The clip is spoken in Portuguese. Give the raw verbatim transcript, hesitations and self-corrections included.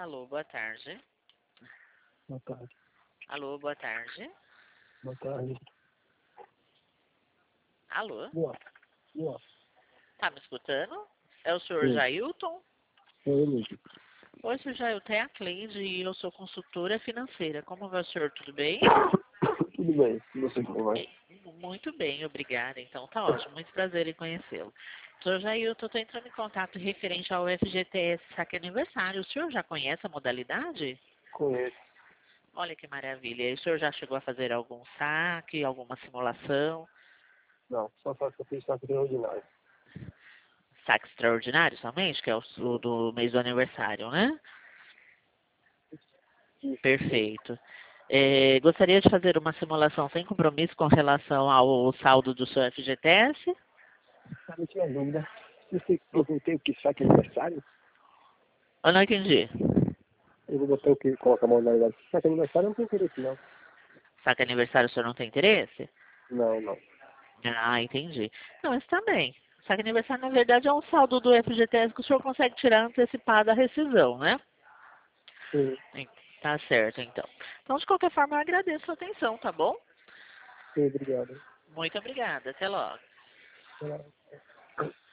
Alô, boa tarde. Boa tarde. Alô, boa tarde. Boa tarde. Alô, Boa. Boa. tá me escutando? É o senhor Sim. Jailton? É eu mesmo. Oi, senhor Jailton, é a Cleide e eu sou consultora financeira. Como vai o senhor? Tudo bem? Tudo bem. E você como vai? Muito bem, obrigada. Então, tá ótimo. Muito prazer em conhecê-lo. Senhor Jailton, eu estou entrando em contato referente ao F G T S Saque Aniversário. O senhor já conhece a modalidade? Conheço. Olha que maravilha. E o senhor já chegou a fazer algum saque, alguma simulação? Não, só faço que eu fiz saco extraordinário. Saque extraordinário somente, que é o o do mês do aniversário, né? Isso. Perfeito. É, gostaria de fazer uma simulação sem compromisso com relação ao saldo do seu F G T S? Ah, não tinha dúvida. Você perguntei o que saque aniversário? Eu não entendi. Eu vou botar o que? Coloca a modalidade. Saque aniversário não tem interesse, não. Saque aniversário o senhor não tem interesse? Não, não. Ah, entendi. Não, isso também. Saque aniversário, na verdade, é um saldo do F G T S que o senhor consegue tirar antecipada a rescisão, né? Sim, Sim, tá certo, então. Então, de qualquer forma, eu agradeço a atenção, tá bom? sim, obrigado. Muito obrigada. Até logo. Pela-